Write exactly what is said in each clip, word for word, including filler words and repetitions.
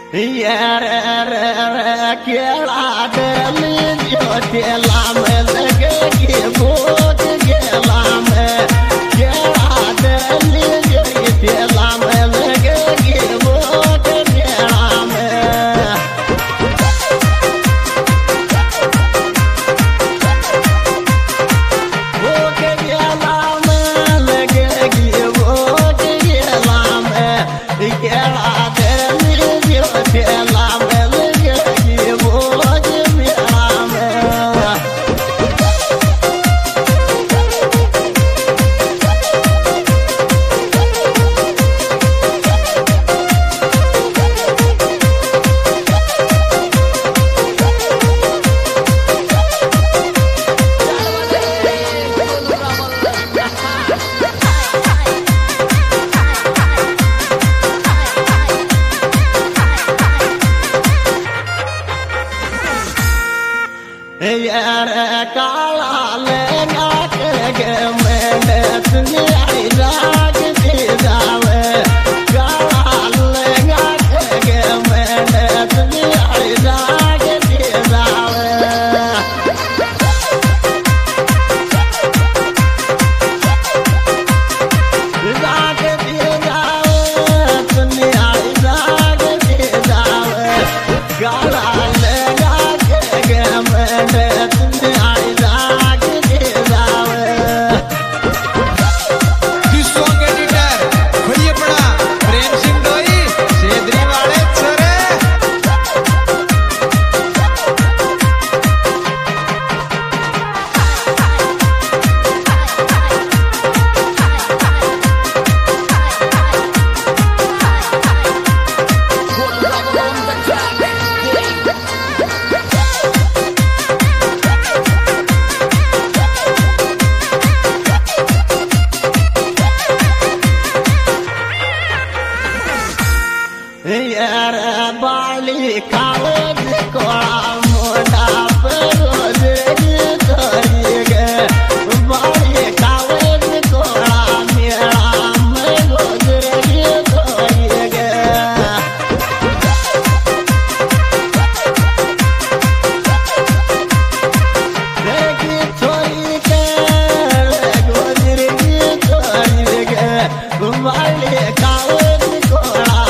यार केला डली जो तेला में लगे के भोग गेला में केला डली जो तेला में लगे के भोग गेला में भोग गेला में लगे के भोग गेला में केला तेला में लगे के भोग मेला में यार काला लेगा के मैंने तुझे राग दे जावे काला लेगा के मैंने तुझे राग दे जावे राग दे जावे तुझे राग दे जावे काला लेगा के मैंने यार बाली कागज कोड़ा मोटा पर रोज तोरी गे बाली कागज कोड़ा मेरा में रोज तोरी गे देखी छोरी के गोजर तोरी गे बाली कागज कोड़ा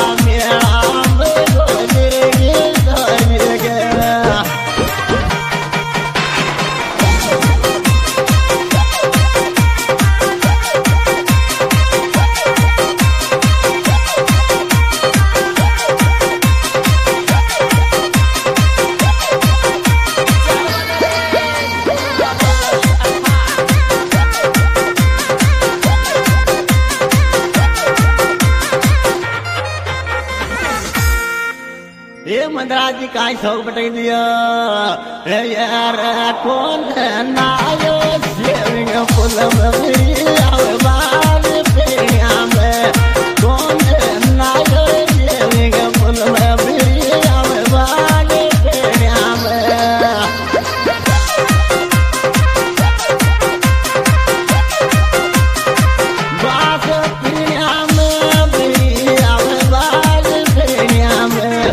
ये मंदराजी काई शौक पटक दिया यार कौन नायो सेविंग फुल में आवे बाल पेड़िया में कौन नायो सेविंग फुल में आवे बाल पेड़िया में बास पेड़िया में भी आवे बाल पेड़िया में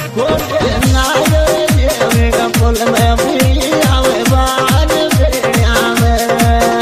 फुल में भी आवे बाल पेड़िया में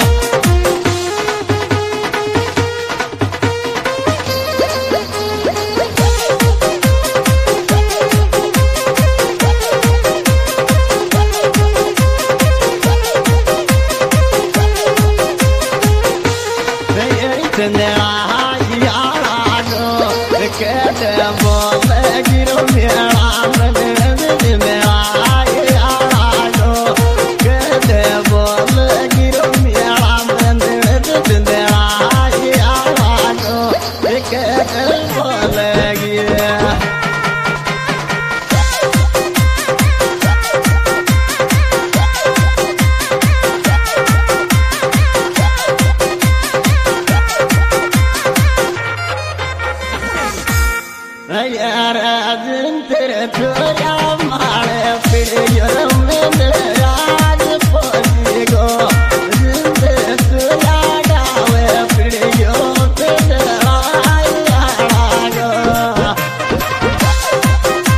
यार दिन तेरे छोरा मारे फिर में राज पोसी गो दिन तेरे छोरा डावे फिर यो फिर आई आ गो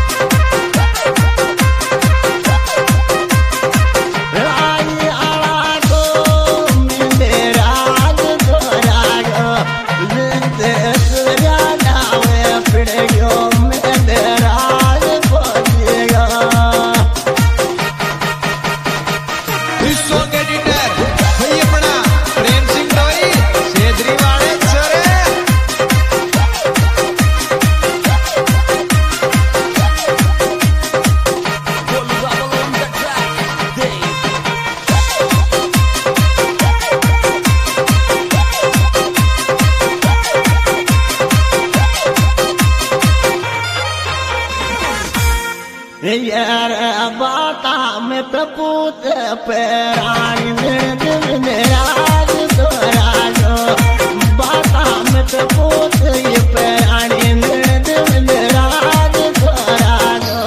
यार बाता में प्रपूत पैरानी राज तोराजो बाता में प्रपूत ये पैरानी राज तोराजो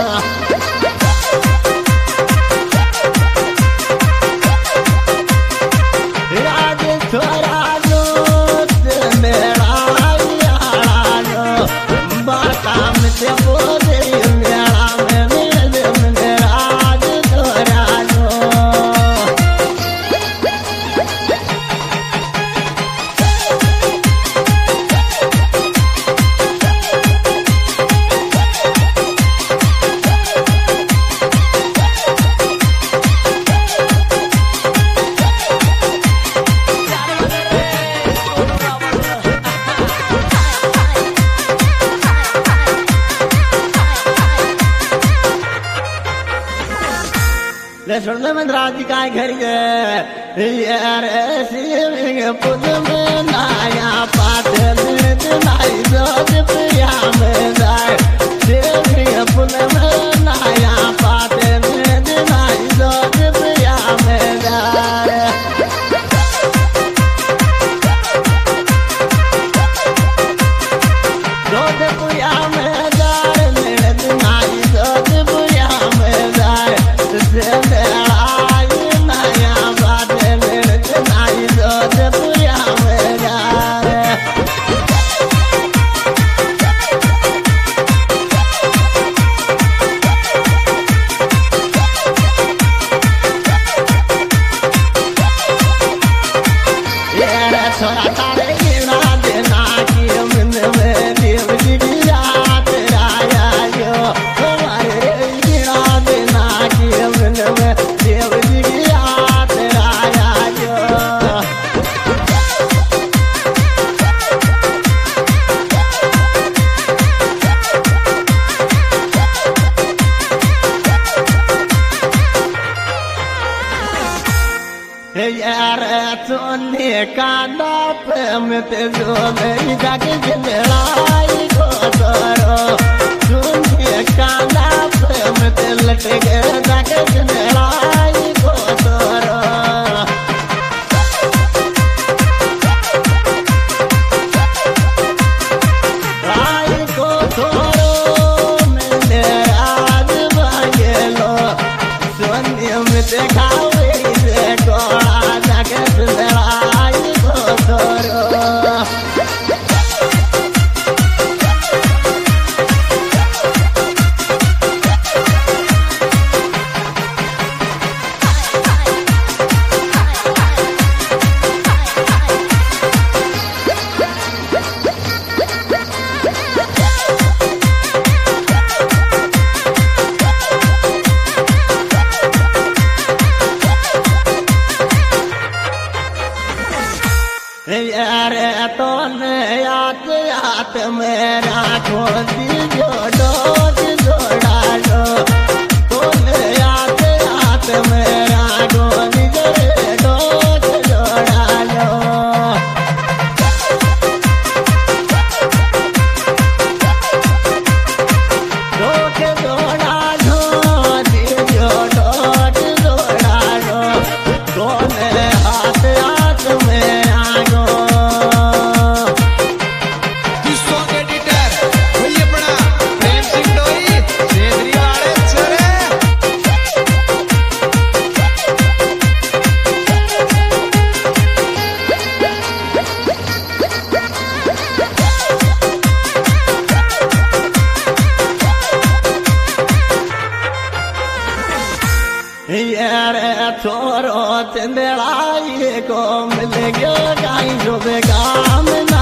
राज तोराजो मेरा याराजो बाता में प्रपूत सुनने में राजी का घर यार ऐसी पुद में नाया पाते नाई जोज प्रिया में जाए पुद में नाया पाते नाई जोज प्रिया में जाए जोज प्रिया में जाए नाई जोज प्रिया में जाए यार सोने का दाप में ते जो मेरी जाके जिंदलाई को तोरो सोने का दाप में ते लटे गए जाके जिंदलाई को तोरो आई को तोरो मैंने आज भागेलो सोने में ते खावे से कोड़ा यार तो याद याद मेरा खोदी जो डोज जोड़ा लो तो याद याद मेरा खोदी जो डोज जोड़ा लो डोज जोड़ा लो जो डोज जोड़ा लो दोनों हाथ हाथ मेरा यार छोरो चंदड़ाई को मिल गयो गाई जो बेगाम ना